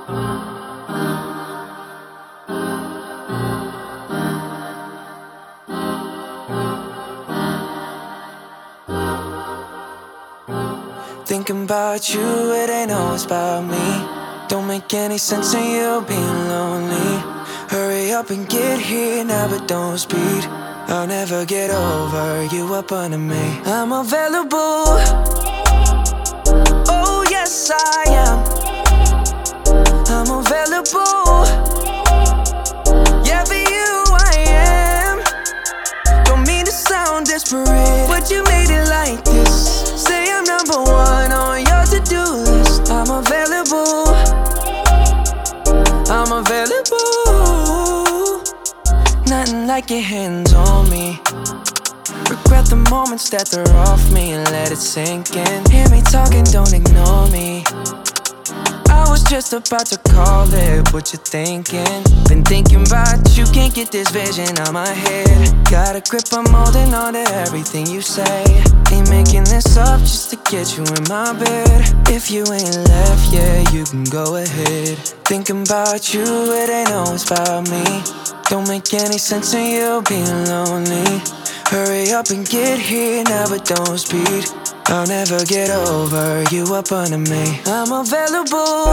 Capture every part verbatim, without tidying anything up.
Thinking about you, it ain't always about me. Don't make any sense in you being lonely. Hurry up and get here now, but don't speed. I'll never get over you up under me. I'm available. Oh yes I am. I'm available. Yeah, for you I am. Don't mean to sound desperate, but you made it like this. Say I'm number one on your to-do list. I'm available. I'm available. Nothing like your hands on me. Regret the moments that they're off me and let it sink in. Hear me talking, don't ignore me. I was just about to call it, what you thinking? Been thinking about you, can't get this vision out my head. Got a grip, I'm holding on to everything you say. Ain't making this up just to get you in my bed. If you ain't left yet, you can go ahead. Thinking about you, it ain't always about me. Don't make any sense in you being lonely. Hurry up and get here now, but don't speed. I'll never get over you up under me. I'm available.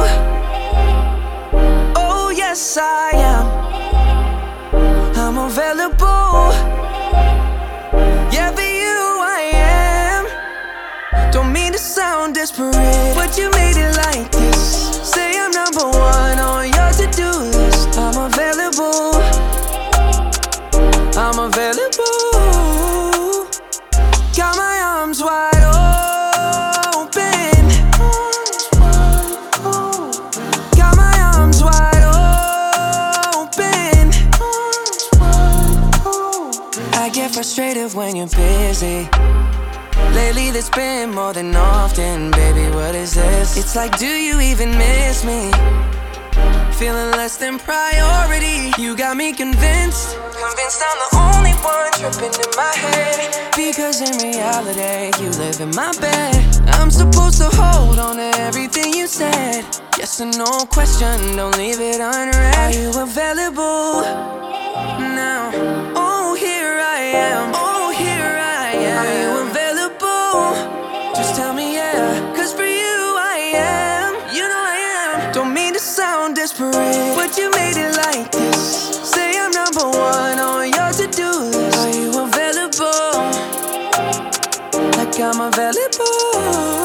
Oh yes I am. I'm available. Yeah, for you I am. Don't mean to sound desperate, but you made it like this. Say I'm number one on your to-do list. I'm available. I'm available. Got my arms wide open. Got my arms wide open. I get frustrated when you're busy. Lately there's been more than often. Baby, what is this? It's like, do you even miss me? Feeling less than priority. You got me convinced. Convinced I'm the only one tripping in my head. Because in reality, you live in my bed. I'm supposed to hold on to everything you said. Yes or no question, don't leave it unread. Are you available now? Oh, here I am. Oh, here I am. Are you available? Just tell me yeah, cause for you I am. You know I am. Don't mean to sound desperate, but you made it like this. Say I'm number one on your to-do list. Are you available? Like I'm available.